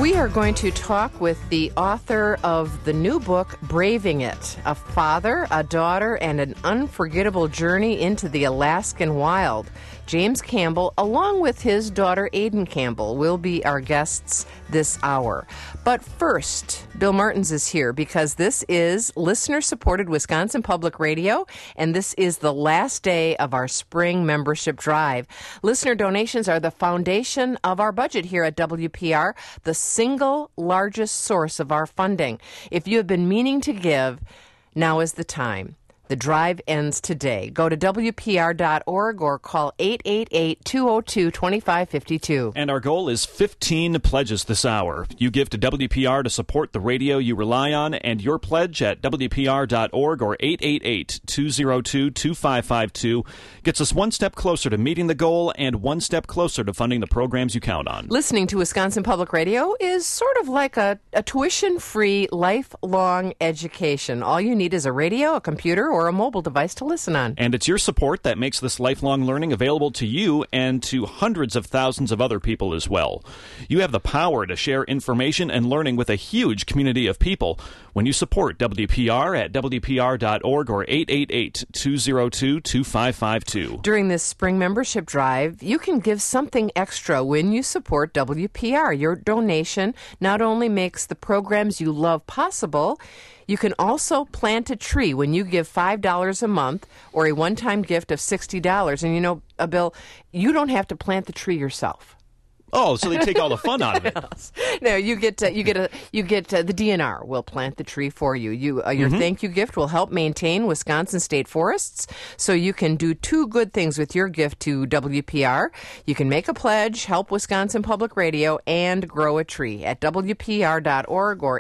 We are going to talk with the author of the new book, Braving It, a father, a daughter, and an unforgettable journey into the Alaskan wild. James Campbell, along with his daughter Aiden Campbell, will be our guests this hour. But first, Bill Martins is here because this is listener-supported Wisconsin Public Radio, and this is the last day of our spring membership drive. Listener donations are the foundation of our budget here at WPR, the single largest source of our funding. If you have been meaning to give, now is the time. The drive ends today. Go to WPR.org or call 888-202-2552. And our goal is 15 pledges this hour. You give to WPR to support the radio you rely on, and your pledge at WPR.org or 888-202-2552 gets us one step closer to meeting the goal and one step closer to funding the programs you count on. Listening to Wisconsin Public Radio is sort of like a tuition-free, lifelong education. All you need is a radio, a computer, or a mobile device to listen on. And it's your support that makes this lifelong learning available to you and to hundreds of thousands of other people as well. You have the power to share information and learning with a huge community of people when you support WPR at WPR.org or 888-202-2552. During this spring membership drive, you can give something extra when you support WPR. Your donation not only makes the programs you love possible, you can also plant a tree when you give $5 a month or a one-time gift of $60. And you know, Bill, you don't have to plant the tree yourself. Oh, so they take all the fun out of it. No, you get the DNR will plant the tree for you. Your thank you gift will help maintain Wisconsin state forests, so you can do two good things with your gift to WPR. You can make a pledge, help Wisconsin Public Radio, and grow a tree at WPR.org or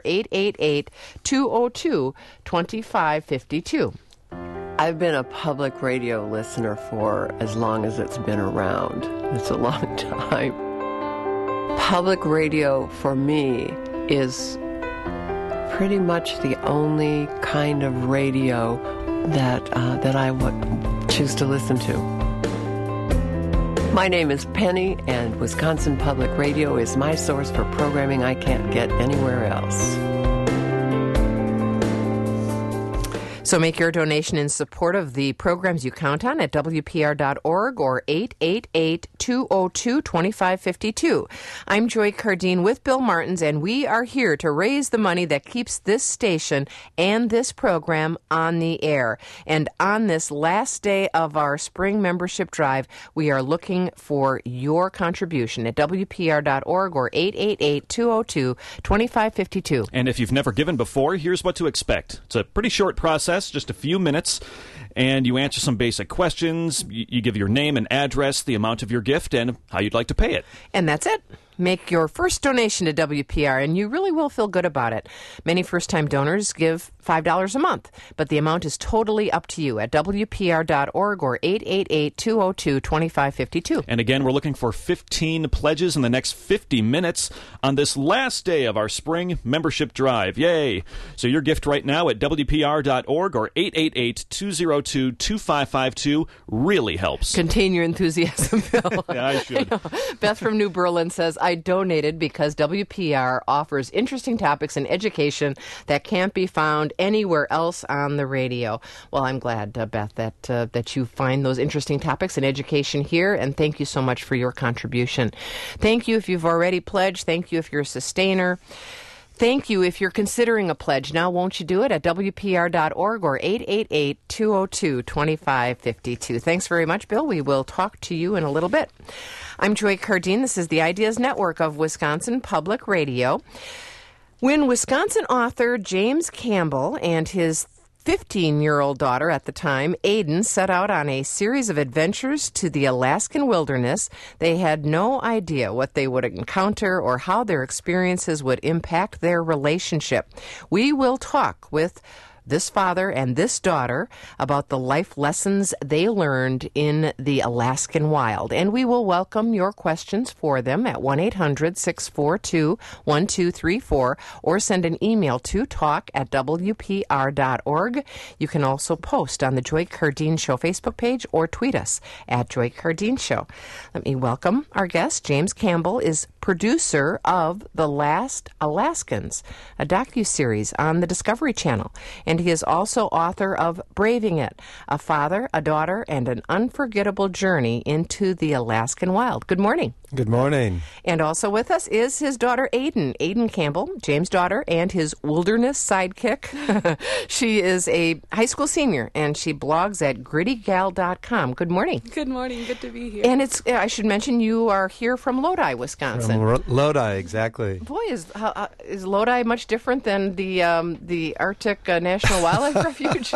888-202-2552. I've been a public radio listener for as long as it's been around. It's a long time. Public radio, for me, is pretty much the only kind of radio that I would choose to listen to. My name is Penny, and Wisconsin Public Radio is my source for programming I can't get anywhere else. So make your donation in support of the programs you count on at WPR.org or 888-202-2552. I'm Joy Cardine with Bill Martins, and we are here to raise the money that keeps this station and this program on the air. And on this last day of our spring membership drive, we are looking for your contribution at WPR.org or 888-202-2552. And if you've never given before, here's what to expect. It's a pretty short process, just a few minutes, and you answer some basic questions. You give your name and address, the amount of your gift, and how you'd like to pay it. And that's it. Make your first donation to WPR, and you really will feel good about it. Many first-time donors give $5 a month, but the amount is totally up to you at WPR.org or 888-202-2552. And again, we're looking for 15 pledges in the next 50 minutes on this last day of our spring membership drive. Yay! So your gift right now at WPR.org or 888-202-2552 really helps. Contain your enthusiasm, Bill. Yeah, I should. Beth from New Berlin says, I donated because WPR offers interesting topics and education that can't be found anywhere else on the radio. Well, I'm glad, Beth, that you find those interesting topics and education here, and thank you so much for your contribution. Thank you if you've already pledged. Thank you if you're a sustainer. Thank you if you're considering a pledge. Now, won't you do it at WPR.org or 888-202-2552. Thanks very much, Bill. We will talk to you in a little bit. I'm Joy Cardine. This is the Ideas Network of Wisconsin Public Radio. When Wisconsin author James Campbell and his 15-year-old daughter at the time, Aiden, set out on a series of adventures to the Alaskan wilderness, they had no idea what they would encounter or how their experiences would impact their relationship. We will talk with this father and this daughter about the life lessons they learned in the Alaskan wild. And we will welcome your questions for them at 1-800-642-1234 or send an email to talk@wpr.org. You can also post on the Joy Cardine Show Facebook page or tweet us at Joy Cardine Show. Let me welcome our guest. James Campbell is producer of The Last Alaskans, a docuseries on the Discovery Channel. And he is also author of Braving It, a father, a daughter, and an unforgettable journey into the Alaskan wild. Good morning. Good morning. And also with us is his daughter, Aiden Campbell, James' daughter, and his wilderness sidekick. She is a high school senior, and she blogs at grittygal.com. Good morning. Good morning. Good to be here. And I should mention you are here from Lodi, Wisconsin. From Lodi, exactly. Boy, is Lodi much different than the Arctic National Wildlife Refuge?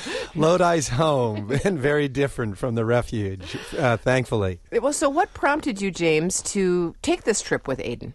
Lodi's home, and very different from the refuge, thankfully. Well, so what prompted you, James, to take this trip with Aiden?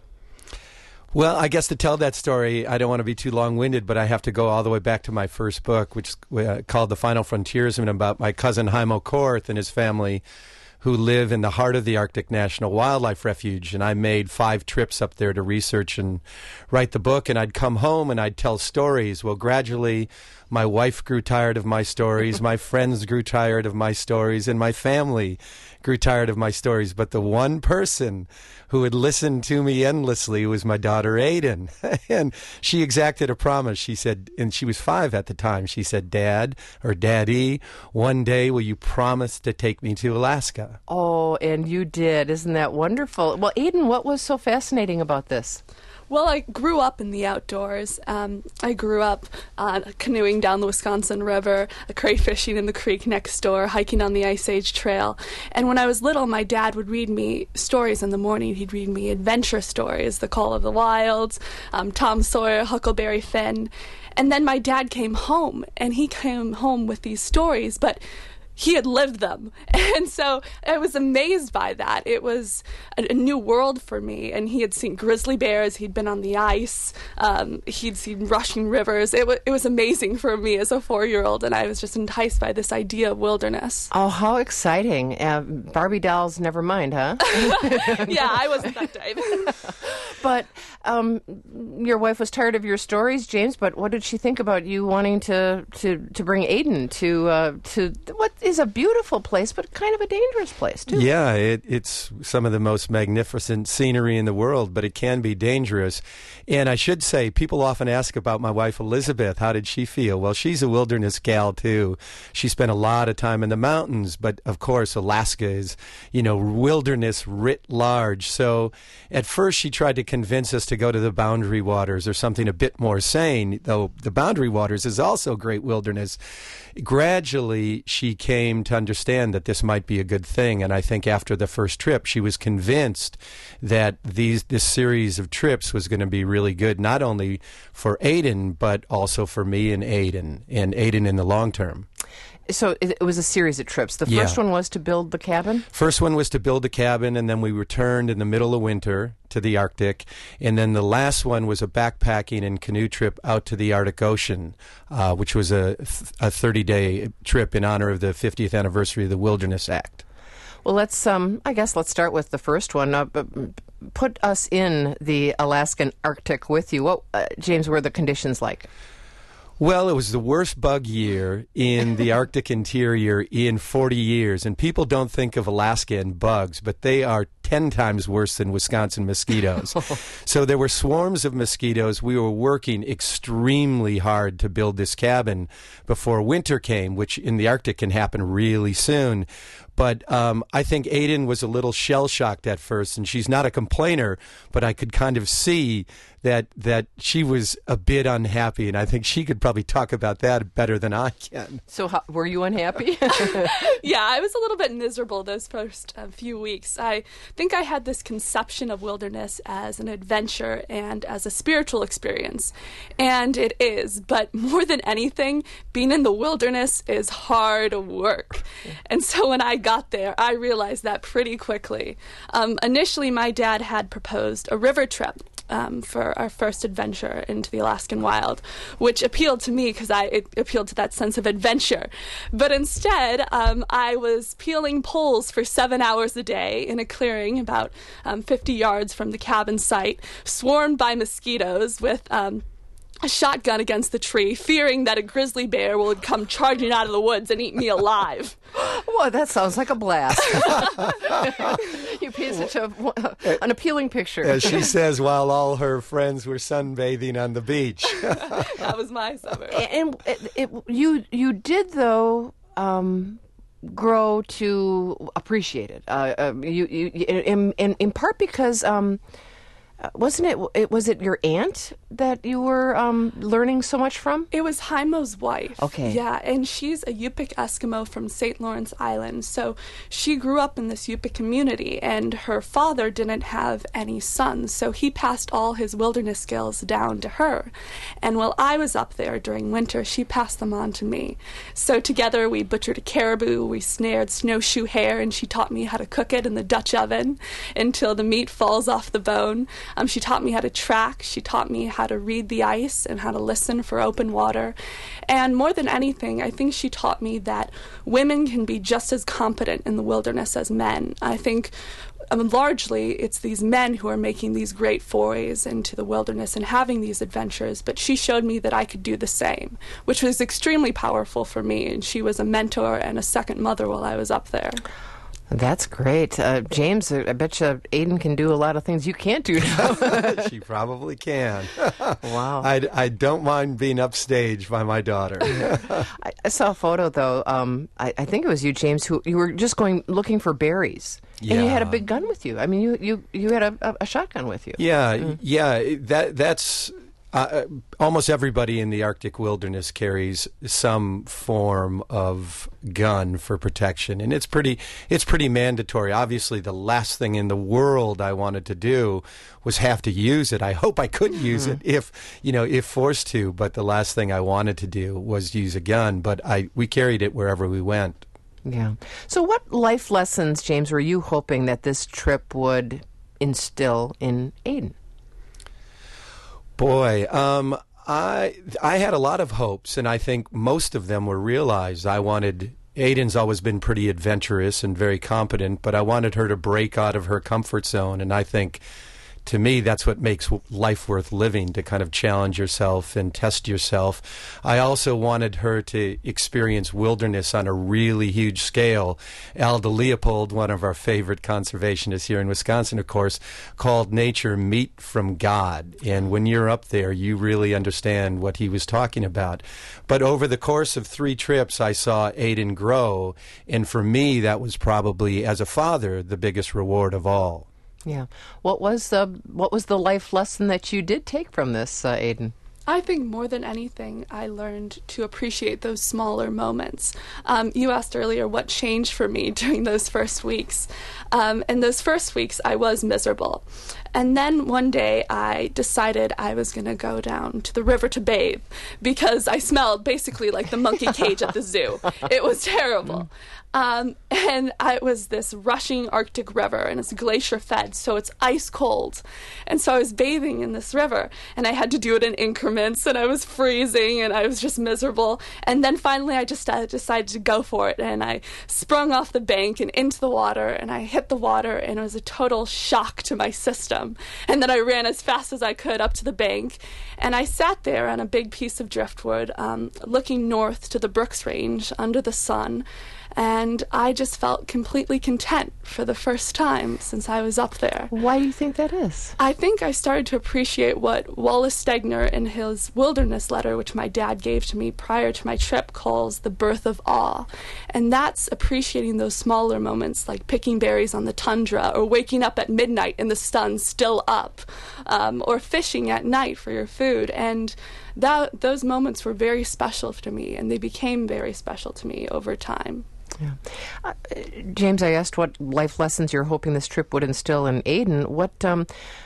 Well, I guess to tell that story, I don't want to be too long-winded, but I have to go all the way back to my first book, which is called The Final Frontiersman, about my cousin Haimo Korth and his family who live in the heart of the Arctic National Wildlife Refuge. And I made 5 trips up there to research and write the book, and I'd come home and I'd tell stories. Well, gradually, my wife grew tired of my stories, my friends grew tired of my stories, and my family grew tired of my stories. But the one person who would listen to me endlessly was my daughter, Aiden. And she exacted a promise. She said, and she was 5 at the time, she said, "Dad, or Daddy, one day will you promise to take me to Alaska?" Oh, and you did. Isn't that wonderful? Well, Aiden, what was so fascinating about this? Well, I grew up in the outdoors. I grew up canoeing down the Wisconsin River, crayfishing in the creek next door, hiking on the Ice Age Trail. And when I was little, my dad would read me stories in the morning. He'd read me adventure stories, The Call of the Wilds, Tom Sawyer, Huckleberry Finn. And then my dad came home, and he came home with these stories, but he had lived them. And so I was amazed by that. It was a new world for me. And he had seen grizzly bears. He'd been on the ice. He'd seen rushing rivers. It was amazing for me as a 4-year-old. And I was just enticed by this idea of wilderness. Oh, how exciting. Barbie dolls, never mind, huh? Yeah, I wasn't that type. But your wife was tired of your stories, James, but what did she think about you wanting to bring Aiden to what is a beautiful place, but kind of a dangerous place, too? Yeah, it's some of the most magnificent scenery in the world, but it can be dangerous. And I should say, people often ask about my wife, Elizabeth. How did she feel? Well, she's a wilderness gal, too. She spent a lot of time in the mountains, but, of course, Alaska is, wilderness writ large. So at first she tried to convince us to go to the Boundary Waters or something a bit more sane, though the Boundary Waters is also great wilderness. Gradually, she came to understand that this might be a good thing, and I think after the first trip, she was convinced that this series of trips was going to be really good, not only for Aiden, but also for me and Aiden in the long term. So it was a series of trips. The first one was to build the cabin? First one was to build the cabin, and then we returned in the middle of winter to the Arctic. And then the last one was a backpacking and canoe trip out to the Arctic Ocean, which was a 30-day trip in honor of the 50th anniversary of the Wilderness Act. Well, let's start with the first one. Put us in the Alaskan Arctic with you. What, James, were the conditions like? Well, it was the worst bug year in the Arctic interior in 40 years. And people don't think of Alaska and bugs, but they are 10 times worse than Wisconsin mosquitoes. So there were swarms of mosquitoes. We were working extremely hard to build this cabin before winter came, which in the Arctic can happen really soon. But I think Aiden was a little shell-shocked at first, and she's not a complainer, but I could kind of see that she was a bit unhappy, and I think she could probably talk about that better than I can. So were you unhappy? Yeah, I was a little bit miserable those first few weeks. I think I had this conception of wilderness as an adventure and as a spiritual experience, and it is. But more than anything, being in the wilderness is hard work. And so when I got there, I realized that pretty quickly. Initially, my dad had proposed a river trip for our first adventure into the Alaskan wild, which appealed to me because it appealed to that sense of adventure. But instead, I was peeling poles for 7 hours a day in a clearing about 50 yards from the cabin site, swarmed by mosquitoes with a shotgun against the tree, fearing that a grizzly bear would come charging out of the woods and eat me alive. Well, that sounds like a blast. You paint such an appealing picture. As she says, while all her friends were sunbathing on the beach. That was my summer. And you did, though, grow to appreciate it. In part because wasn't it? Was it your aunt that you were learning so much from? It was Haimo's wife. Okay. Yeah, and she's a Yupik Eskimo from St. Lawrence Island. So she grew up in this Yupik community, and her father didn't have any sons, so he passed all his wilderness skills down to her. And while I was up there during winter, she passed them on to me. So together we butchered a caribou, we snared snowshoe hare, and she taught me how to cook it in the Dutch oven until the meat falls off the bone. She taught me how to track. She taught me how to read the ice and how to listen for open water. And more than anything, I think she taught me that women can be just as competent in the wilderness as men. I think largely it's these men who are making these great forays into the wilderness and having these adventures, but she showed me that I could do the same, which was extremely powerful for me, and she was a mentor and a second mother while I was up there. That's great. James, I bet you Aiden can do a lot of things you can't do now. She probably can. Wow. I don't mind being upstaged by my daughter. I saw a photo, though. I think it was you, James, who you were just looking for berries. Yeah. And you had a big gun with you. I mean, you had a shotgun with you. Yeah, that's... almost everybody in the Arctic wilderness carries some form of gun for protection, and it's pretty mandatory. Obviously, the last thing in the world I wanted to do was have to use it. I hope I could use it if forced to, but the last thing I wanted to do was use a gun. But we carried it wherever we went. Yeah. So, what life lessons, James, were you hoping that this trip would instill in Aiden? Boy, I had a lot of hopes, and I think most of them were realized. Aiden's always been pretty adventurous and very competent, but I wanted her to break out of her comfort zone, and I think, to me, that's what makes life worth living, to kind of challenge yourself and test yourself. I also wanted her to experience wilderness on a really huge scale. Alda Leopold, one of our favorite conservationists here in Wisconsin, of course, called nature meat from God. And when you're up there, you really understand what he was talking about. But over the course of 3 trips, I saw Aiden grow. And for me, that was probably, as a father, the biggest reward of all. Yeah. What was the life lesson that you did take from this, Aiden? I think more than anything, I learned to appreciate those smaller moments. You asked earlier what changed for me during those first weeks. In those first weeks, I was miserable. And then one day, I decided I was going to go down to the river to bathe because I smelled basically like the monkey cage at the zoo. It was terrible. And it was this rushing Arctic river, and it's glacier-fed, so it's ice cold. And so I was bathing in this river, and I had to do it in increments, and I was freezing, and I was just miserable. And then finally I just decided to go for it, and I sprung off the bank and into the water, and I hit the water, and it was a total shock to my system. And then I ran as fast as I could up to the bank, and I sat there on a big piece of driftwood, looking north to the Brooks Range under the sun. And I just felt completely content for the first time since I was up there. Why do you think that is? I think I started to appreciate what Wallace Stegner in his wilderness letter, which my dad gave to me prior to my trip, calls the birth of awe. And that's appreciating those smaller moments like picking berries on the tundra or waking up at midnight and the sun's still up, or fishing at night for your food. And those moments were very special to me, and they became very special to me over time. Yeah. James, I asked what life lessons you're hoping this trip would instill in Aiden.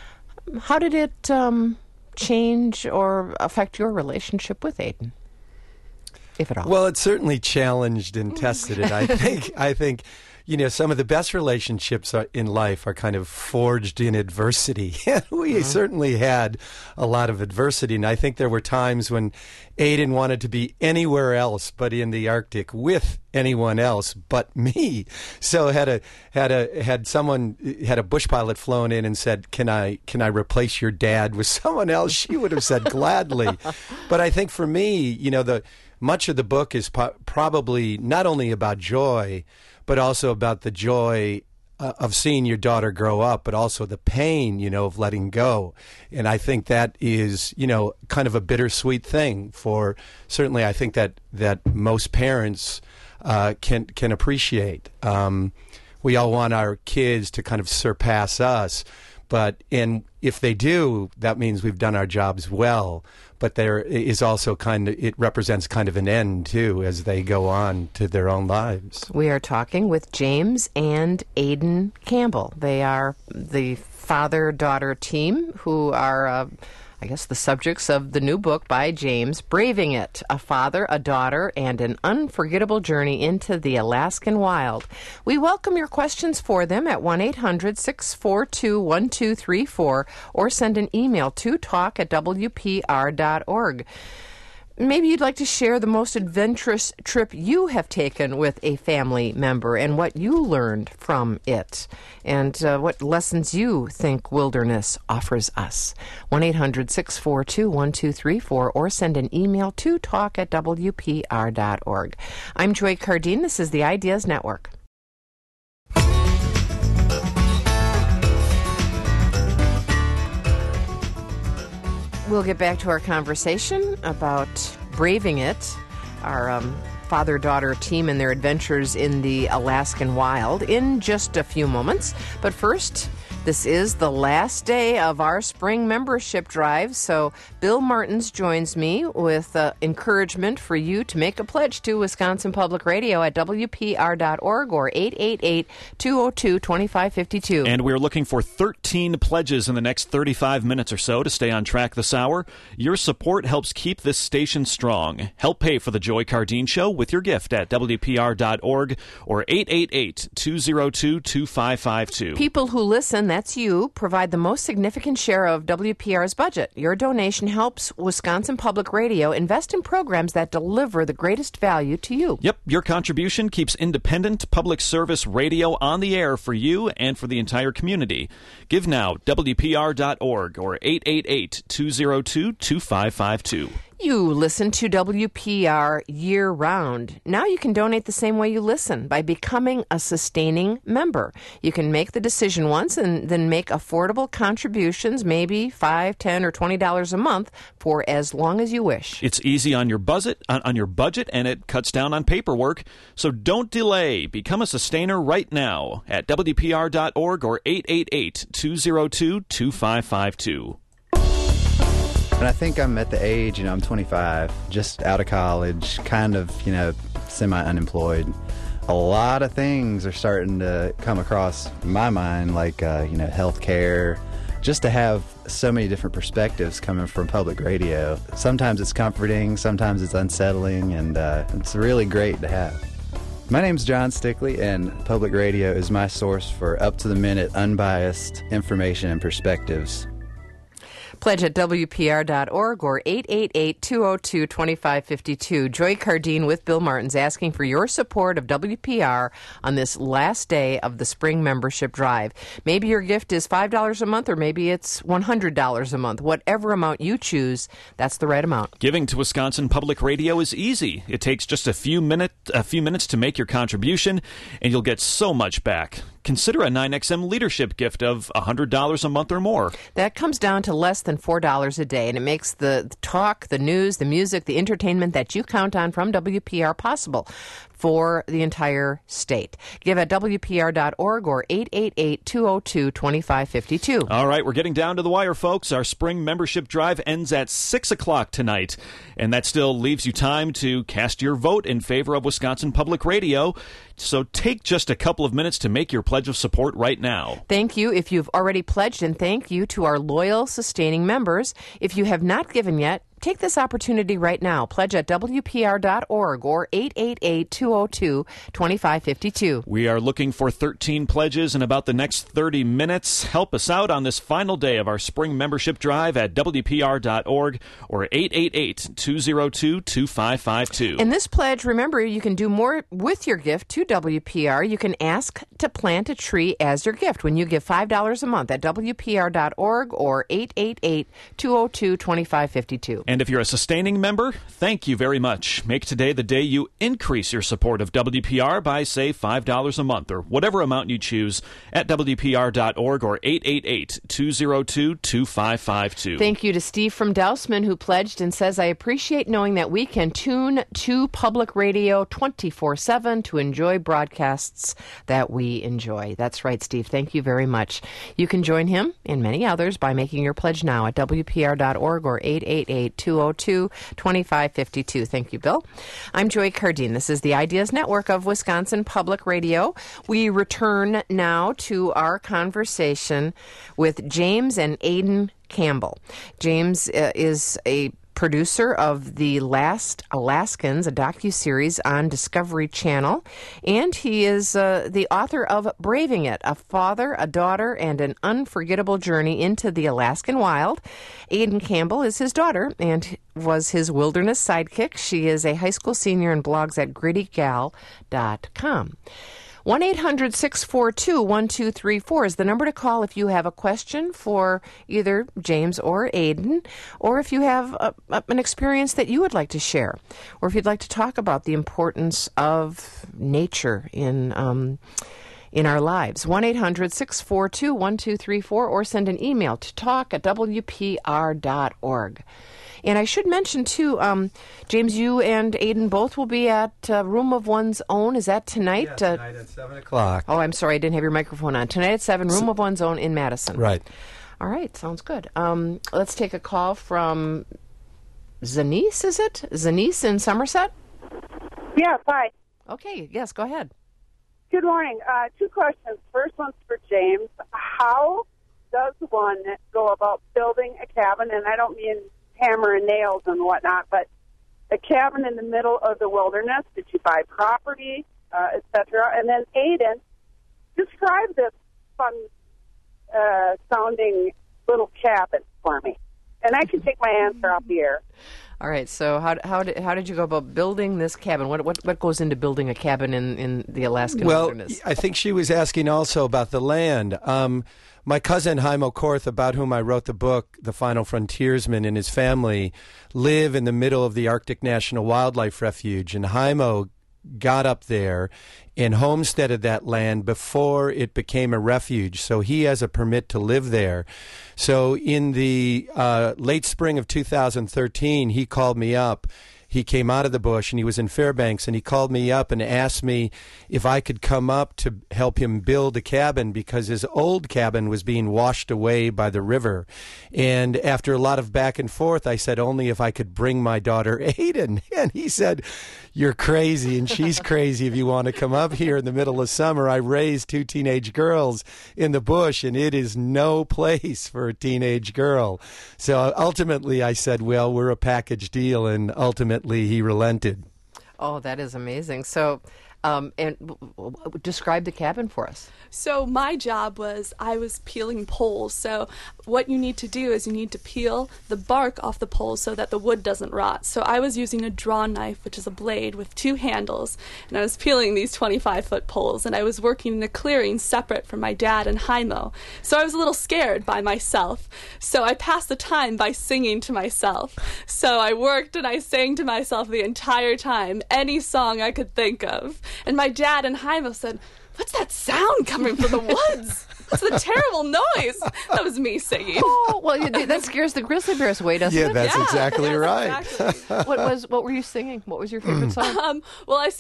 How did it change or affect your relationship with Aiden? if at all? Well, it certainly challenged and tested it. I think, some of the best relationships in life are kind of forged in adversity. We certainly had a lot of adversity, and I think there were times when Aiden wanted to be anywhere else but in the Arctic with anyone else but me. So had a bush pilot flown in and said, "Can I replace your dad with someone else?" She would have said gladly. But I think for me, much of the book is probably not only about joy, but also about the joy of seeing your daughter grow up, but also the pain, of letting go. And I think that is, kind of a bittersweet thing for, certainly I think that most parents can appreciate. We all want our kids to kind of surpass us, and if they do, that means we've done our jobs well. But there is also it represents kind of an end, too, as they go on to their own lives. We are talking with James and Aiden Campbell. They are the father-daughter team who are, the subjects of the new book by James, Braving It, a father, a daughter, and an unforgettable journey into the Alaskan wild. We welcome your questions for them at 1-800-642-1234 or send an email to talk@wpr.org. Maybe you'd like to share the most adventurous trip you have taken with a family member and what you learned from it and what lessons you think wilderness offers us. 1-800-642-1234 or send an email to talk@wpr.org. I'm Joy Cardine. This is the Ideas Network. We'll get back to our conversation about Braving It, our father-daughter team and their adventures in the Alaskan wild in just a few moments. But first, this is the last day of our spring membership drive, so Bill Martins joins me with encouragement for you to make a pledge to Wisconsin Public Radio at WPR.org or 888-202-2552. And we're looking for 13 pledges in the next 35 minutes or so to stay on track this hour. Your support helps keep this station strong. Help pay for the Joy Cardine Show with your gift at WPR.org or 888-202-2552. People who listen, that's you, provide the most significant share of WPR's budget. Your donation helps Wisconsin Public Radio invest in programs that deliver the greatest value to you. Yep, your contribution keeps independent public service radio on the air for you and for the entire community. Give now, WPR.org or 888-202-2552. You listen to WPR year-round. Now you can donate the same way you listen by becoming a sustaining member. You can make the decision once and then make affordable contributions, maybe $5, $10, or $20 a month for as long as you wish. It's easy on your budget, and it cuts down on paperwork. So don't delay. Become a sustainer right now at WPR.org or 888-202-2552. And I think I'm at the age, I'm 25, just out of college, kind of, semi-unemployed. A lot of things are starting to come across my mind, like, healthcare, just to have so many different perspectives coming from public radio. Sometimes it's comforting, sometimes it's unsettling, and it's really great to have. My name's John Stickley, and public radio is my source for up-to-the-minute, unbiased information and perspectives. Pledge at WPR.org or 888-202-2552. Joy Cardine with Bill Martins asking for your support of WPR on this last day of the spring membership drive. Maybe your gift is $5 a month or maybe it's $100 a month. Whatever amount you choose, that's the right amount. Giving to Wisconsin Public Radio is easy. It takes just a few minutes to make your contribution, and you'll get so much back. Consider a 9XM leadership gift of $100 a month or more. That comes down to less than $4 a day, and it makes the talk, the news, the music, the entertainment that you count on from WPR possible for the entire state. Give at WPR.org or 888-202-2552. All right, we're getting down to the wire, folks. Our spring membership drive ends at 6 o'clock tonight, and that still leaves you time to cast your vote in favor of Wisconsin Public Radio. So take just a couple of minutes to make your pledge of support right now. Thank you if you've already pledged, and thank you to our loyal, sustaining members. If you have not given yet, take this opportunity right now. Pledge at WPR.org or 888-202-2552. We are looking for 13 pledges in about the next 30 minutes. Help us out on this final day of our spring membership drive at WPR.org or 888-202-2552. In this pledge, remember, you can do more with your gift to WPR. You can ask to plant a tree as your gift when you give $5 a month at WPR.org or 888-202-2552. And if you're a sustaining member, thank you very much. Make today the day you increase your support of WPR by, say, $5 a month or whatever amount you choose at WPR.org or 888-202-2552. Thank you to Steve from Dousman, who pledged and says, I appreciate knowing that we can tune to public radio 24/7 to enjoy broadcasts that we enjoy. That's right, Steve. Thank you very much. You can join him and many others by making your pledge now at WPR.org or 888-202-2552. Thank you, Bill. I'm Joy Cardine. This is the Ideas Network of Wisconsin Public Radio. We return now to our conversation with James and Aidan Campbell. James is a producer of The Last Alaskans, a docuseries on Discovery Channel, and he is the author of Braving It, A Father, a Daughter, and an Unforgettable Journey into the Alaskan Wild. Aidan Campbell is his daughter and was his wilderness sidekick. She is a high school senior and blogs at grittygal.com. 1-800-642-1234 is the number to call if you have a question for either James or Aidan, or if you have an experience that you would like to share, or if you'd like to talk about the importance of nature in our lives. 1-800-642-1234, or send an email to talk@wpr.org. And I should mention, too, James, you and Aidan both will be at Room of One's Own. Is that tonight? Yeah, tonight at 7 o'clock. Oh, I'm sorry. I didn't have your microphone on. Tonight at 7, Room of One's Own in Madison. Right. All right. Sounds good. Let's take a call from Zanice, is it? Zanice in Somerset? Yes, hi. Okay. Yes, go ahead. Good morning. Two questions. First one's for James. How does one go about building a cabin? And I don't mean hammer and nails and whatnot, but a cabin in the middle of the wilderness. Did you buy property, etc.? And then Aidan, describe this fun sounding little cabin for me. And I can take my answer off the air. All right. So how did you go about building this cabin? What goes into building a cabin in the Alaskan wilderness? Well, I think she was asking also about the land. My cousin Haimo Korth, about whom I wrote the book, The Final Frontiersman, and his family live in the middle of the Arctic National Wildlife Refuge. And Haimo got up there and homesteaded that land before it became a refuge. So he has a permit to live there. So in the late spring of 2013, he called me up. He came out of the bush, and he was in Fairbanks, and he called me up and asked me if I could come up to help him build a cabin because his old cabin was being washed away by the river. And after a lot of back and forth, I said only if I could bring my daughter Aidan. And he said, you're crazy, and she's crazy if you want to come up here in the middle of summer. I raised 2 teenage girls in the bush, and it is no place for a teenage girl. So ultimately I said, well, we're a package deal, and ultimately he relented. Oh, that is amazing. So, and describe the cabin for us. So my job I was peeling poles. So what you need to do is you need to peel the bark off the poles so that the wood doesn't rot. So I was using a draw knife, which is a blade with 2 handles, and I was peeling these 25-foot poles, and I was working in a clearing separate from my dad and Haimo. So I was a little scared by myself. So I passed the time by singing to myself. So I worked and I sang to myself the entire time, any song I could think of. And my dad and Haimo said, "What's that sound coming from the woods? What's the terrible noise?" That was me singing. Oh, well, that scares the grizzly bears away, doesn't it? That's exactly right. Exactly. What were you singing? What was your favorite song? Well, I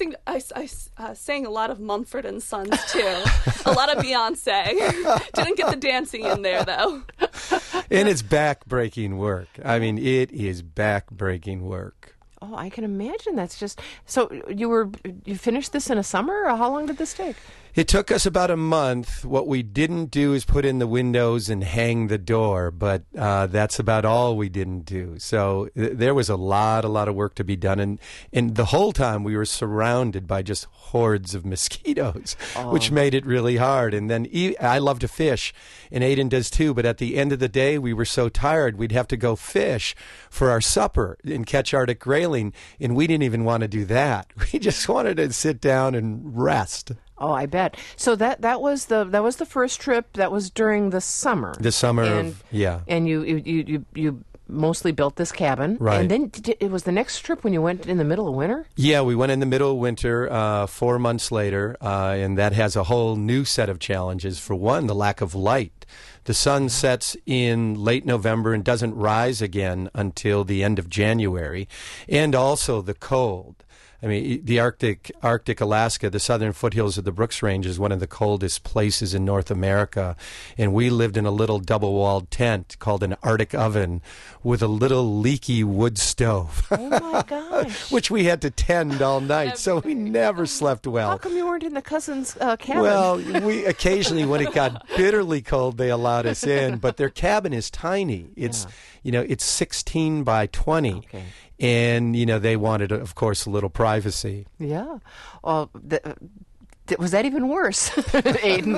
sang a lot of Mumford and Sons too. A lot of Beyonce. Didn't get the dancing in there though. And it's back-breaking work. I mean, it is back-breaking work. Oh, I can imagine. That's just so. You finished this in a summer, or how long did this take? It took us about a month. What we didn't do is put in the windows and hang the door, but that's about all we didn't do. So there was a lot of work to be done. And the whole time we were surrounded by just hordes of mosquitoes, which made it really hard. And then I love to fish, and Aiden does too, but at the end of the day, we were so tired, we'd have to go fish for our supper and catch Arctic grayling, and we didn't even want to do that. We just wanted to sit down and rest. Oh, I bet. So that was the first trip. That was during the summer. The summer And you mostly built this cabin, right? And then it was the next trip when you went in the middle of winter. Yeah, we went in the middle of winter. 4 months later, and that has a whole new set of challenges. For one, the lack of light. The sun sets in late November and doesn't rise again until the end of January, and also the cold. I mean, the Arctic Alaska, the southern foothills of the Brooks Range is one of the coldest places in North America. And we lived in a little double-walled tent called an Arctic oven with a little leaky wood stove. Oh, my gosh. Which we had to tend all night, so we never slept well. How come you weren't in the cousin's cabin? Well, we occasionally, when it got bitterly cold, they allowed us in. But their cabin is tiny. It's, it's 16 by 20. Okay. And, they wanted, of course, a little privacy. Yeah. Well, was that even worse, Aiden?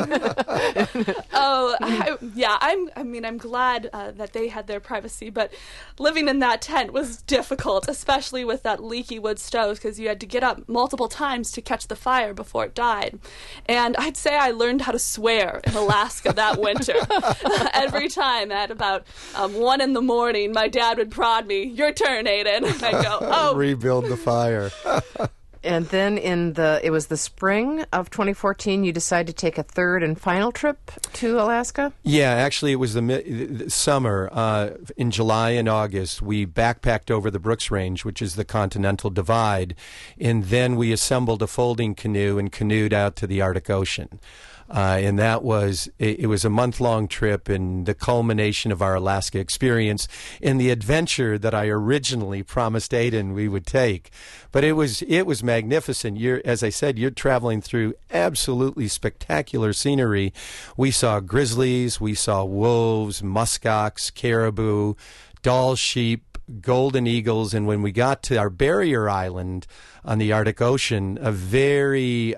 I'm glad that they had their privacy, but living in that tent was difficult, especially with that leaky wood stove, because you had to get up multiple times to catch the fire before it died. And I'd say I learned how to swear in Alaska that winter. Every time at about 1 a.m, my dad would prod me, "Your turn, Aiden." And I'd go, "Oh." Rebuild the fire. And then it was the spring of 2014, you decided to take a third and final trip to Alaska? Yeah, actually it was the summer. In July and August, we backpacked over the Brooks Range, which is the Continental Divide, and then we assembled a folding canoe and canoed out to the Arctic Ocean. And that was a month-long trip and the culmination of our Alaska experience and the adventure that I originally promised Aiden we would take. But it was magnificent. As I said, you're traveling through absolutely spectacular scenery. We saw grizzlies, we saw wolves, muskox, caribou, Dall sheep, golden eagles, and when we got to our barrier island on the Arctic Ocean, a very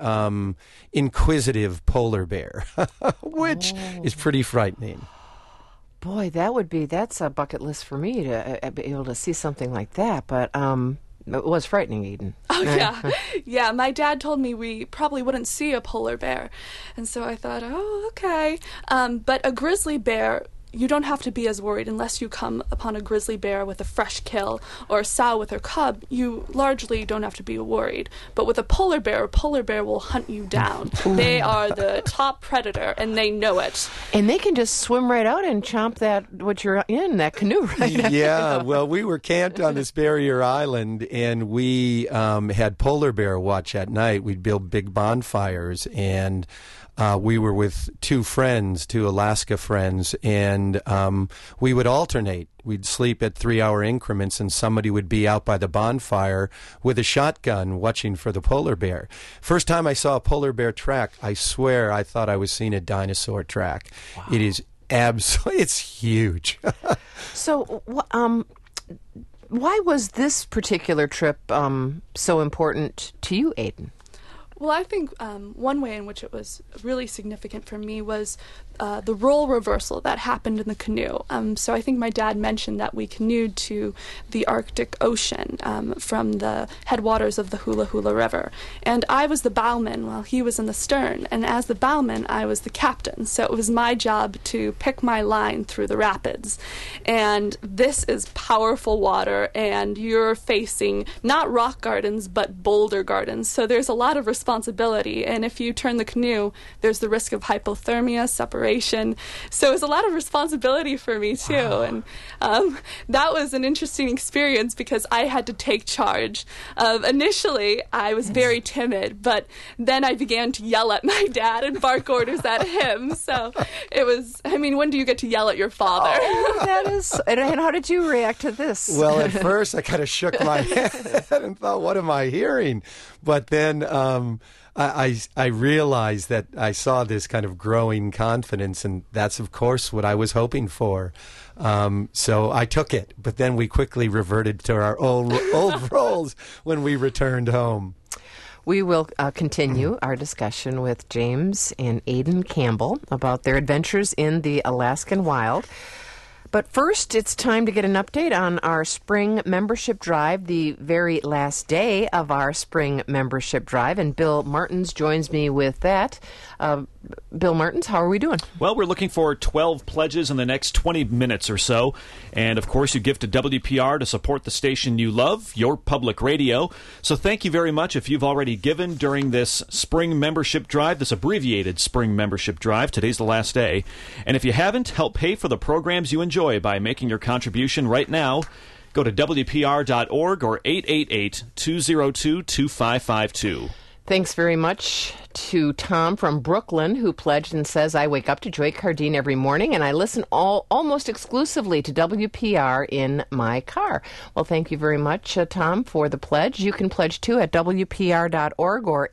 inquisitive polar bear, which is pretty frightening. Boy, that's a bucket list for me to be able to see something like that, but it was frightening, Eden. Oh, yeah. Yeah, my dad told me we probably wouldn't see a polar bear, and so I thought, oh, okay. But a grizzly bear, you don't have to be as worried unless you come upon a grizzly bear with a fresh kill or a sow with her cub. You largely don't have to be worried. But with a polar bear will hunt you down. They are the top predator, and they know it. And they can just swim right out and chomp what you're in, that canoe, right? Yeah, well, we were camped on this barrier island, and we had polar bear watch at night. We'd build big bonfires, and we were with two Alaska friends, and we would alternate. We'd sleep at 3-hour increments, and somebody would be out by the bonfire with a shotgun watching for the polar bear. First time I saw a polar bear track, I swear I thought I was seeing a dinosaur track. Wow. It is it's huge. So, why was this particular trip so important to you, Aiden? Well, I think one way in which it was really significant for me was the role reversal that happened in the canoe. So I think my dad mentioned that we canoed to the Arctic Ocean from the headwaters of the Hula Hula River. And I was the bowman while he was in the stern. And as the bowman, I was the captain. So it was my job to pick my line through the rapids. And this is powerful water, and you're facing not rock gardens, but boulder gardens. So there's a lot of responsibility. And if you turn the canoe, there's the risk of hypothermia, separation. So it was a lot of responsibility for me, too. Wow. And that was an interesting experience because I had to take charge. Initially, I was very timid, but then I began to yell at my dad and bark orders at him. So it was, when do you get to yell at your father? Oh, that is, and how did you react to this? Well, at first I kind of shook my head and thought, what am I hearing? But then I realized that I saw this kind of growing confidence, and that's, of course, what I was hoping for. So I took it, but then we quickly reverted to our old roles when we returned home. We will continue our discussion with James and Aidan Campbell about their adventures in the Alaskan wild. But first, it's time to get an update on our spring membership drive, the very last day of our spring membership drive, and Bill Martins joins me with that. Bill Martins, how are we doing? Well, we're looking for 12 pledges in the next 20 minutes or so. And, of course, you give to WPR to support the station you love, your public radio. So thank you very much if you've already given during this spring membership drive, this abbreviated spring membership drive. Today's the last day. And if you haven't, help pay for the programs you enjoy by making your contribution right now. Go to WPR.org or 888-202-2552. Thanks very much to Tom from Brooklyn, who pledged and says, I wake up to Joy Cardine every morning, and I listen almost exclusively to WPR in my car. Well, thank you very much, Tom, for the pledge. You can pledge, too, at WPR.org or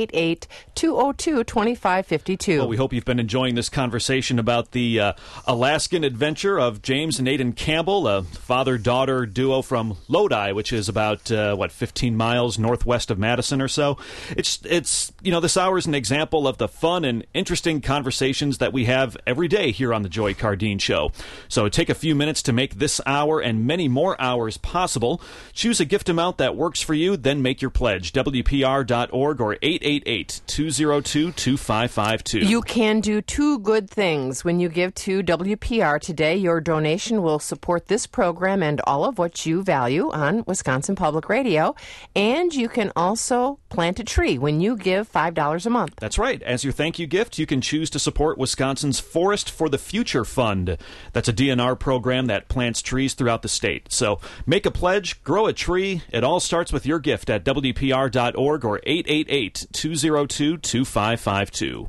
888-202-2552. Well, we hope you've been enjoying this conversation about the Alaskan adventure of James and Aidan Campbell, a father-daughter duo from Lodi, which is about, 15 miles northwest of Madison or so. It's this hour is an example of the fun and interesting conversations that we have every day here on the Joy Cardine Show. So take a few minutes to make this hour and many more hours possible. Choose a gift amount that works for you, then make your pledge. WPR.org or 888-202-2552. You can do two good things when you give to WPR today. Your donation will support this program and all of what you value on Wisconsin Public Radio. And you can also plant a tree when you give $5 a month. That's right. As your thank you gift, you can choose to support Wisconsin's Forest for the Future Fund. That's a DNR program that plants trees throughout the state. So make a pledge, grow a tree. It all starts with your gift at WPR.org or 888-202-2552.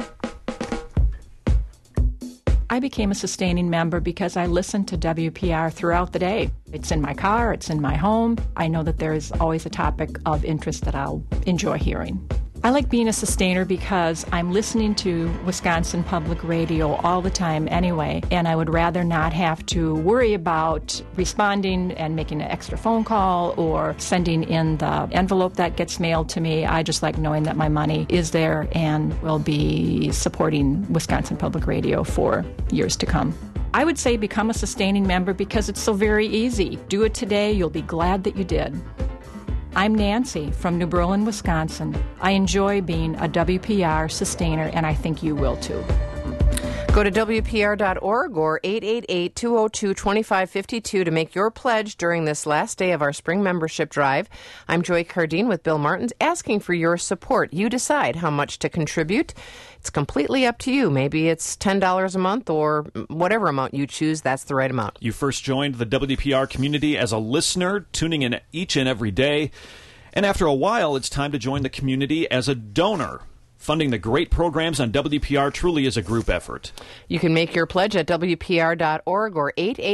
I became a sustaining member because I listened to WPR throughout the day. It's in my car, it's in my home. I know that there is always a topic of interest that I'll enjoy hearing. I like being a sustainer because I'm listening to Wisconsin Public Radio all the time anyway, and I would rather not have to worry about responding and making an extra phone call or sending in the envelope that gets mailed to me. I just like knowing that my money is there and will be supporting Wisconsin Public Radio for years to come. I would say become a sustaining member because it's so very easy. Do it today. You'll be glad that you did. I'm Nancy from New Berlin, Wisconsin. I enjoy being a WPR sustainer, and I think you will too. Go to WPR.org or 888-202-2552 to make your pledge during this last day of our spring membership drive. I'm Joy Cardine with Bill Martins, asking for your support. You decide how much to contribute. It's completely up to you. Maybe it's $10 a month or whatever amount you choose. That's the right amount. You first joined the WPR community as a listener, tuning in each and every day. And after a while, it's time to join the community as a donor. Funding the great programs on WPR truly is a group effort. You can make your pledge at WPR.org or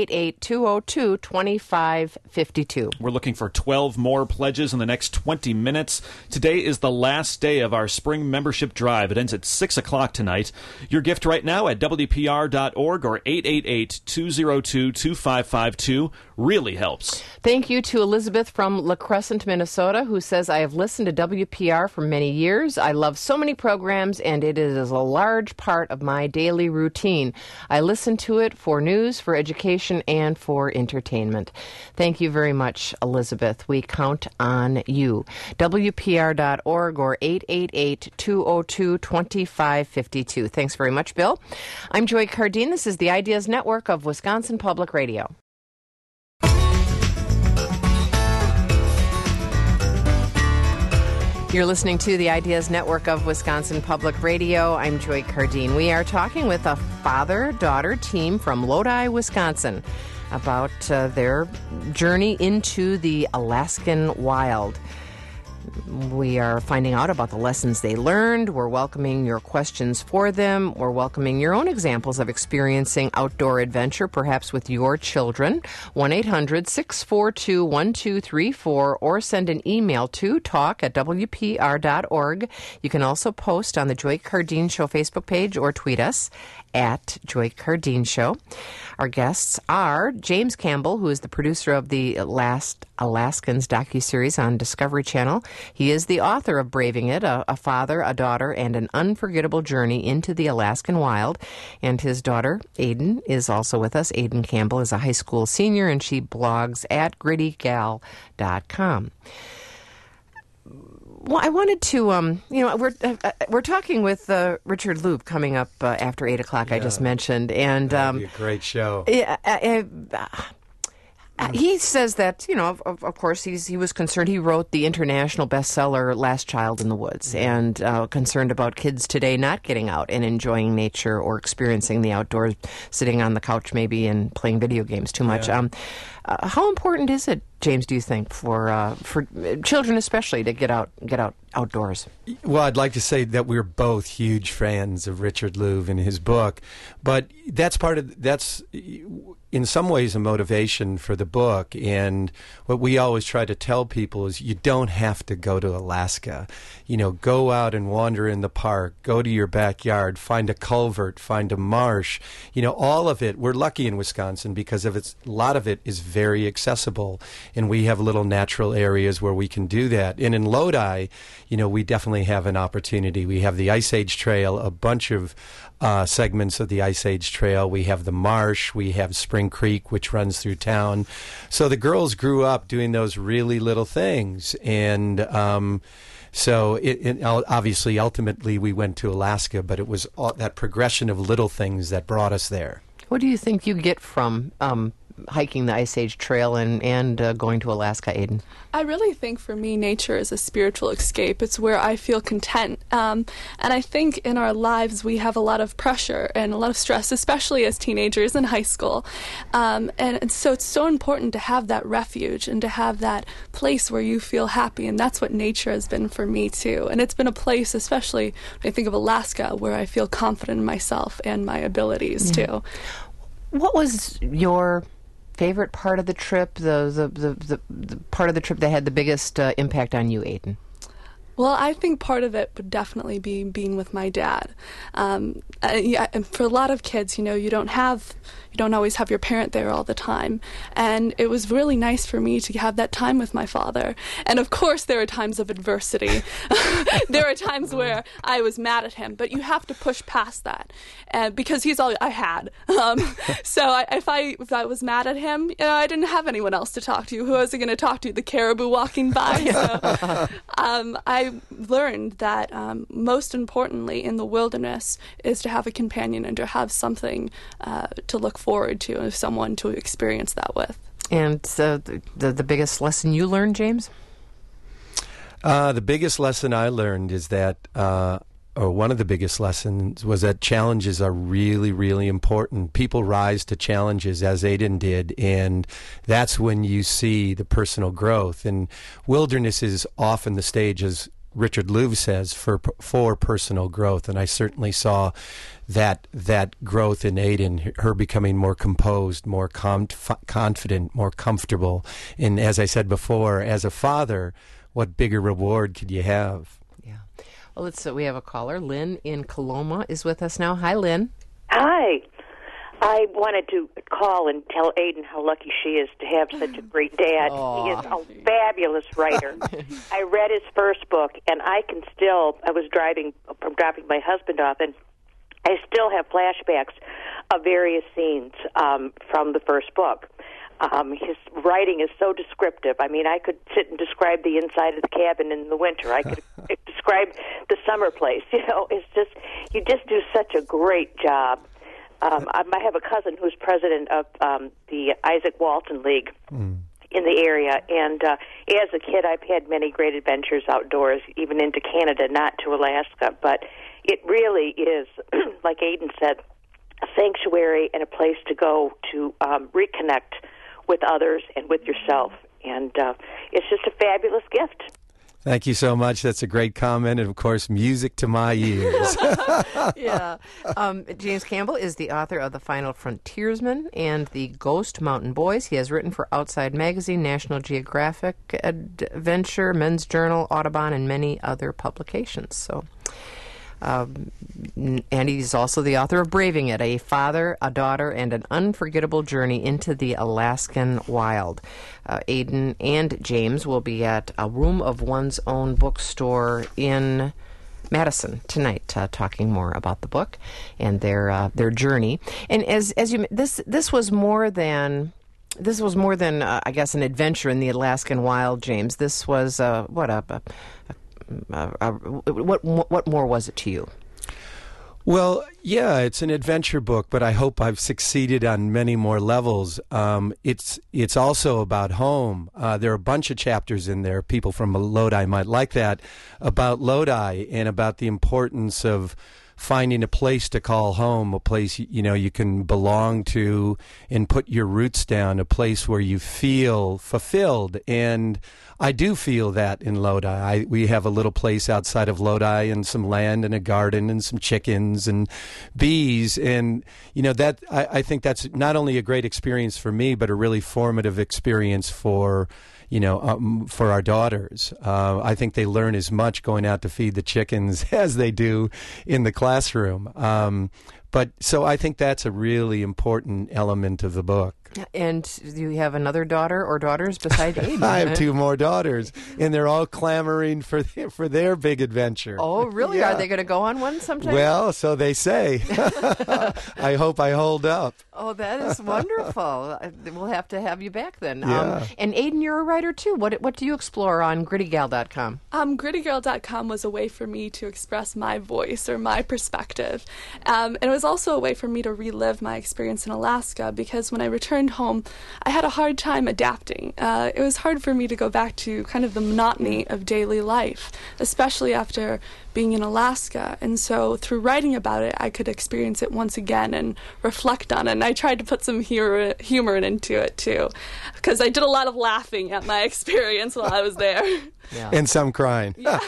888-202-2552. We're looking for 12 more pledges in the next 20 minutes. Today is the last day of our spring membership drive. It ends at 6 o'clock tonight. Your gift right now at WPR.org or 888-202-2552 really helps. Thank you to Elizabeth from La Crescent, Minnesota, who says, I have listened to WPR for many years. I love so many programs, and it is a large part of my daily routine. I listen to it for news, for education, and for entertainment. Thank you very much, Elizabeth. We count on you. WPR.org or 888-202-2552. Thanks very much, Bill. I'm Joy Cardine. This is the Ideas Network of Wisconsin Public Radio. You're listening to the Ideas Network of Wisconsin Public Radio. I'm Joy Cardine. We are talking with a father-daughter team from Lodi, Wisconsin, about their journey into the Alaskan wild. We are finding out about the lessons they learned. We're welcoming your questions for them. We're welcoming your own examples of experiencing outdoor adventure, perhaps with your children. 1-800-642-1234, or send an email to talk@wpr.org. You can also post on the Joy Cardine Show Facebook page or tweet us at Joy Cardine Show. Our guests are James Campbell, who is the producer of the Last Alaskans docuseries on Discovery Channel. He is the author of Braving It, a father, a daughter, and an unforgettable journey into the Alaskan wild. And his daughter, Aiden, is also with us. Aiden Campbell is a high school senior, and she blogs at grittygal.com. Well, I wanted to, we're talking with Richard Louv coming up after 8 o'clock. I just mentioned, and that'd be a great show. He says that, of course, he was concerned. He wrote the international bestseller Last Child in the Woods, and concerned about kids today not getting out and enjoying nature or experiencing the outdoors, sitting on the couch maybe and playing video games too much. Yeah. How important is it, James, do you think, for children especially to get out outdoors? Well, I'd like to say that we're both huge fans of Richard Louv and his book, but that's in some ways a motivation for the book. And what we always try to tell people is you don't have to go to Alaska. Go out and wander in the park, go to your backyard, find a culvert, find a marsh. All of it. We're lucky in Wisconsin because a lot of it is very accessible, and we have little natural areas where we can do that. And in Lodi, we definitely have an opportunity. We have the Ice Age Trail, a bunch of segments of the Ice Age Trail. We have the marsh. We have Spring Creek, which runs through town. So the girls grew up doing those really little things. And so obviously, ultimately, we went to Alaska, but it was that progression of little things that brought us there. What do you think you get from hiking the Ice Age Trail and going to Alaska, Aiden? I really think for me, nature is a spiritual escape. It's where I feel content. And I think in our lives, we have a lot of pressure and a lot of stress, especially as teenagers in high school. And so it's so important to have that refuge and to have that place where you feel happy. And that's what nature has been for me, too. And it's been a place, especially when I think of Alaska, where I feel confident in myself and my abilities, too. What was your favorite part of the trip, the part of the trip that had the biggest impact on you, Aiden? Well, I think part of it would definitely be being with my dad. And for a lot of kids, you don't always have your parent there all the time. And it was really nice for me to have that time with my father. And of course, there are times of adversity. There are times where I was mad at him, but you have to push past that because he's all I had. So if I was mad at him, I didn't have anyone else to talk to. Who was I going to talk to? The caribou walking by? So, I learned that most importantly in the wilderness is to have a companion and to have something to look forward to, someone to experience that with. And the biggest lesson you learned, James? The biggest lesson I learned is that, or one of the biggest lessons was that challenges are really, really important. People rise to challenges, as Aiden did, and that's when you see the personal growth. And wilderness is often the stage, as Richard Louv says, for personal growth. And I certainly saw that growth in Aiden, her becoming more composed, more confident, more comfortable. And as I said before, as a father, what bigger reward could you have? Yeah. Well, we have a caller. Lynn in Coloma is with us now. Hi, Lynn. Hi. I wanted to call and tell Aiden how lucky she is to have such a great dad. Aww. He is a fabulous writer. I read his first book, and I was driving from dropping my husband off, and I still have flashbacks of various scenes from the first book. His writing is so descriptive. I mean, I could sit and describe the inside of the cabin in the winter. I could describe the summer place. It's just, you just do such a great job. I have a cousin who's president of the Isaac Walton League in the area, and as a kid I've had many great adventures outdoors, even into Canada, not to Alaska, but it really is, like Aiden said, a sanctuary and a place to go to reconnect with others and with yourself, and it's just a fabulous gift. Thank you so much. That's a great comment, and of course, music to my ears. Yeah. James Campbell is the author of The Final Frontiersman and The Ghost Mountain Boys. He has written for Outside Magazine, National Geographic Adventure, Men's Journal, Audubon, and many other publications. So, and he's also the author of Braving It, A Father, a Daughter, and an Unforgettable Journey into the Alaskan Wild. Aidan and James will be at a Room of One's Own bookstore in Madison tonight, talking more about the book and their journey. And as you, this was more than. This was more than, I guess, an adventure in the Alaskan wild, James. This was what more was it to you? Well, yeah, it's an adventure book, but I hope I've succeeded on many more levels. It's also about home. There are a bunch of chapters in there. People from Lodi might like that, about Lodi and about the importance of finding a place to call home, a place you can belong to and put your roots down, a place where you feel fulfilled. And I do feel that in Lodi. We have a little place outside of Lodi and some land and a garden and some chickens and bees. And, that I think that's not only a great experience for me, but a really formative experience for our daughters. I think they learn as much going out to feed the chickens as they do in the classroom. But so I think that's a really important element of the book. And do you have another daughter or daughters besides Aidan? I have two more daughters, and they're all clamoring for their big adventure. Oh, really? Yeah. Are they going to go on one sometime? Well, so they say. I hope I hold up. Oh, that is wonderful. We'll have to have you back then. Yeah. And Aidan, you're a writer too. What do you explore on GrittyGal.com? GrittyGirl.com was a way for me to express my voice or my perspective. And it was also a way for me to relive my experience in Alaska, because when I returned home, I had a hard time adapting. It was hard for me to go back to kind of the monotony of daily life, especially after being in Alaska. And so through writing about it, I could experience it once again and reflect on it. And I tried to put some humor into it too, because I did a lot of laughing at my experience while I was there. Yeah. And some crying. Yeah.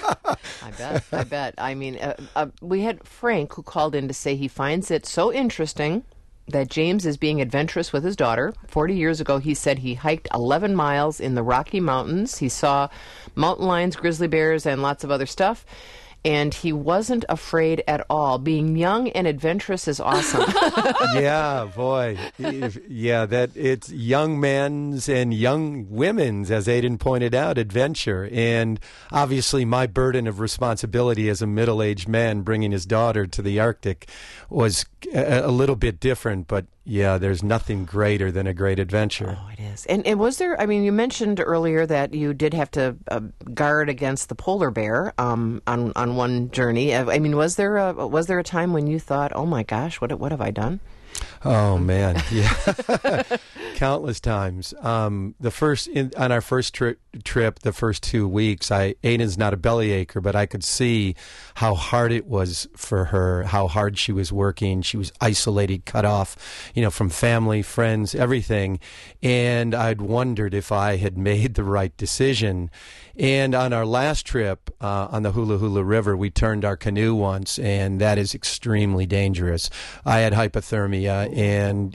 I bet. I mean, we had Frank who called in to say he finds it so interesting that James is being adventurous with his daughter. 40 years ago, he said he hiked 11 miles in the Rocky Mountains. He saw mountain lions, grizzly bears, and lots of other stuff. And he wasn't afraid at all. Being young and adventurous is awesome. Yeah, boy. Yeah, that it's young men's and young women's, as Aidan pointed out, adventure. And obviously my burden of responsibility as a middle-aged man bringing his daughter to the Arctic was a little bit different, but yeah, there's nothing greater than a great adventure. Oh, it is. And was there, I mean, you mentioned earlier that you did have to guard against the polar bear on one journey. I mean, was there a time when you thought, oh my gosh, what have I done? Oh man, yeah, countless times. On our first trip, the first 2 weeks, Aiden's not a bellyacre, but I could see how hard it was for her, how hard she was working. She was isolated, cut off, from family, friends, everything. And I'd wondered if I had made the right decision. And on our last trip on the Hula Hula River, we turned our canoe once, and that is extremely dangerous. I had hypothermia, and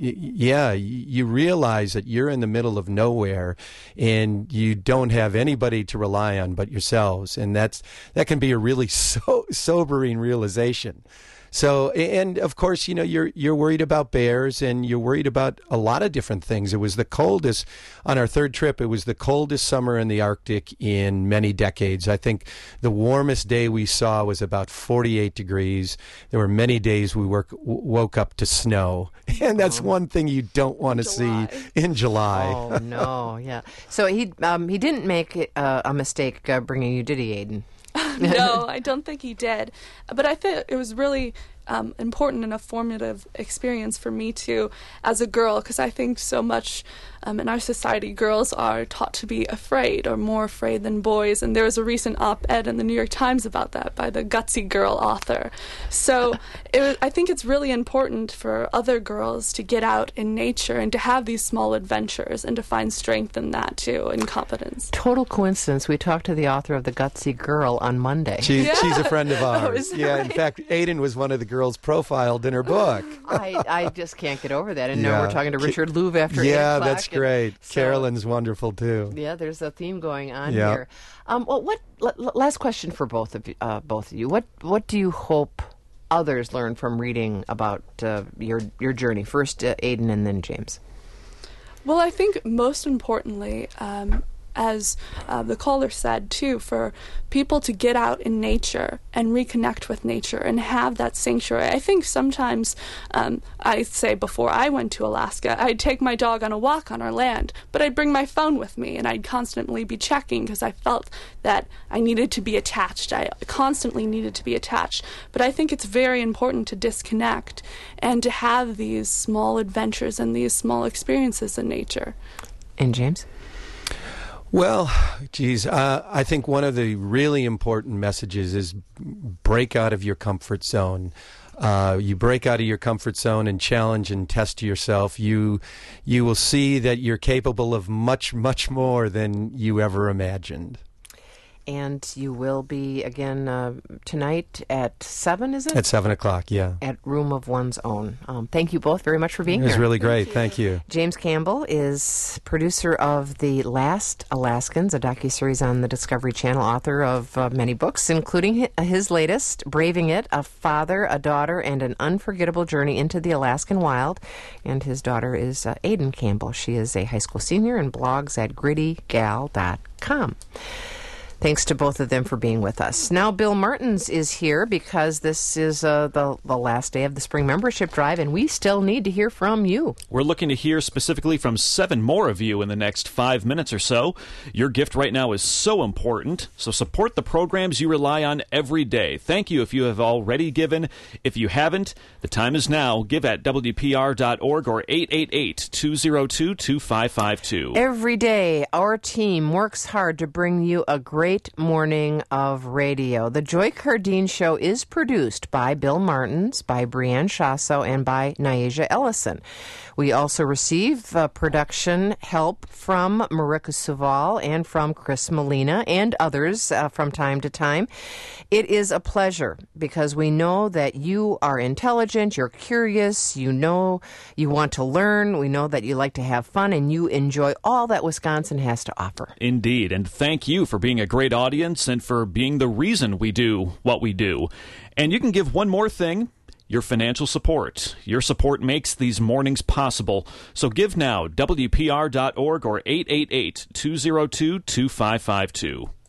you realize that you're in the middle of nowhere, and you don't have anybody to rely on but yourselves, and that can be a really sobering realization. So, and of course, you're worried about bears, and you're worried about a lot of different things. It was the coldest, on our third trip, it was the coldest summer in the Arctic in many decades. I think the warmest day we saw was about 48 degrees. There were many days we woke up to snow, and that's one thing you don't want to see in July. Oh, no, yeah. So he didn't make a mistake bringing you, did he, Aidan? No, I don't think he did. But I think it was really important and a formative experience for me too as a girl, because I think so much in our society girls are taught to be afraid, or more afraid than boys, and there was a recent op-ed in the New York Times about that by the Gutsy Girl author. So I think it's really important for other girls to get out in nature and to have these small adventures and to find strength in that too, and confidence. Total coincidence. We talked to the author of The Gutsy Girl on Monday. She's a friend of ours. Oh, yeah, right? In fact, Aiden was one of the girls profiled in her book. I just can't get over that. And Yeah. now we're talking to Richard Louv after 8 Yeah, o'clock. that's great. So- Carolyn's wonderful, too. Yeah, there's a theme going on Yeah. here. Last question for both of you. What do you hope others learn from reading about your journey? First, Aiden, and then James. Well, I think most importantly, as the caller said too, for people to get out in nature and reconnect with nature and have that sanctuary. I think sometimes, I say before I went to Alaska, I'd take my dog on a walk on our land, but I'd bring my phone with me and I'd constantly be checking because I felt that I needed to be attached. I constantly needed to be attached. But I think it's very important to disconnect and to have these small adventures and these small experiences in nature. And James? Well, geez, I think one of the really important messages is break out of your comfort zone. You break out of your comfort zone and challenge and test yourself. You will see that you're capable of much, much more than you ever imagined. And you will be again tonight at 7, is it? At 7 o'clock, yeah. At Room of One's Own. Thank you both very much for being It was here. really great. Thank you. James Campbell is producer of The Last Alaskans, a docuseries on the Discovery Channel, author of many books, including his latest, Braving It, A Father, a Daughter, and an Unforgettable Journey into the Alaskan Wild. And his daughter is Aiden Campbell. She is a high school senior and blogs at grittygal.com. Thanks to both of them for being with us. Now Bill Martins is here because this is the last day of the spring membership drive, and we still need to hear from you. We're looking to hear specifically from 7 more of you in the next 5 minutes or so. Your gift right now is so important, so support the programs you rely on every day. Thank you if you have already given. If you haven't, the time is now. Give at WPR.org or 888-202-2552. Every day, our team works hard to bring you a great morning of radio. The Joy Cardine Show is produced by Bill Martins, by Brianne Shasso, and by Nyasia Ellison. We also receive production help from Marika Suval and from Chris Molina and others from time to time. It is a pleasure because we know that you are intelligent, you're curious, you know you want to learn, we know that you like to have fun, and you enjoy all that Wisconsin has to offer. Indeed, and thank you for being a great audience and for being the reason we do what we do. And you can give one more thing: your financial support. Your support makes these mornings possible. So give now, WPR.org or 888-202-2552.